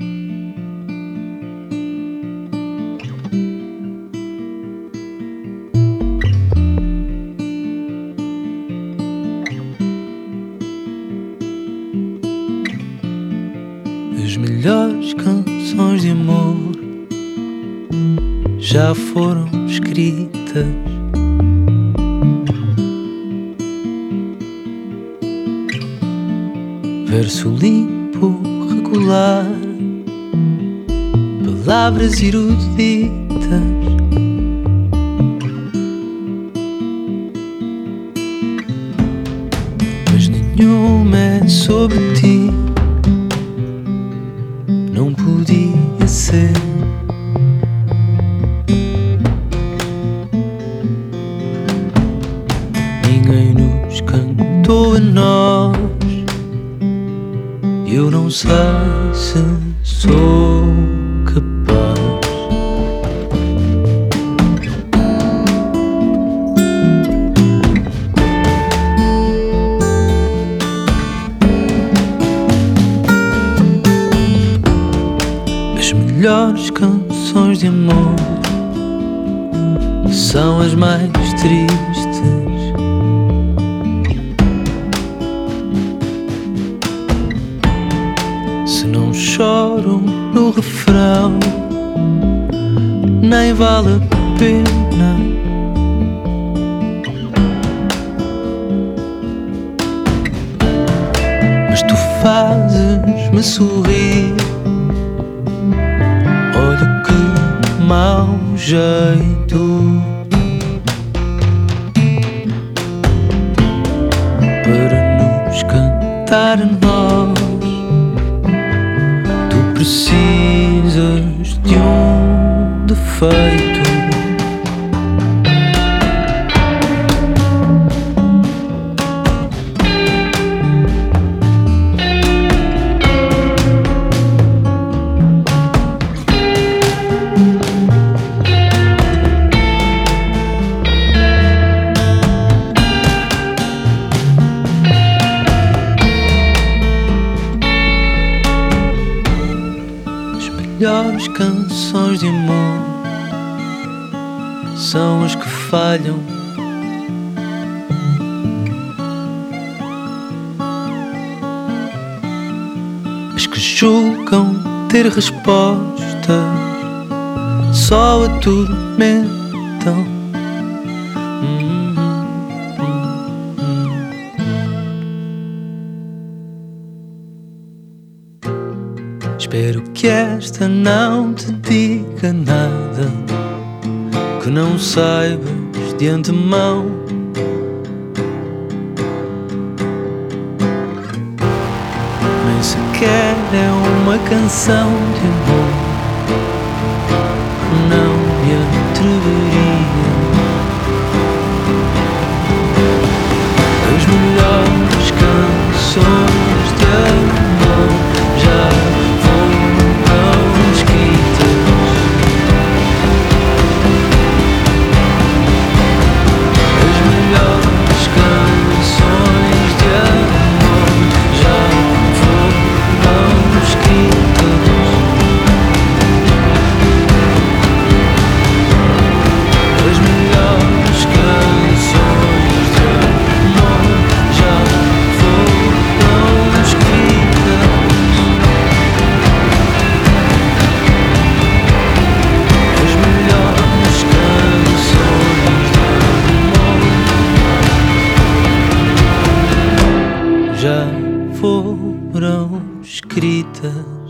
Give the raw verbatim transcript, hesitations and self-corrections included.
As melhores canções de amor já foram escritas. Verso limpo, regular, palavras eruditas. Mas nenhuma é sobre ti. Não podia ser. Ninguém nos cantou a nós. Eu não sei se sou capaz. As melhores canções de amor são as mais tristes. Se não choram no refrão, nem vale a pena. Mas tu fazes-me sorrir. Olha que mau jeito para nos cantar a nós. Tu precisas de um defeito. As melhores canções de amor são as que falham. As que julgam ter respostas só atormentam. Hum, hum, hum, hum. Espero que esta não te diga nada que não saibas de antemão. Nem sequer é uma canção de amor. Não me atreveria. As melhores canções de amor já foram escritas. As melhores canções de amor já foram escritas. As melhores canções de amor já foram escritas. As melhores canções de amor já foram escritas.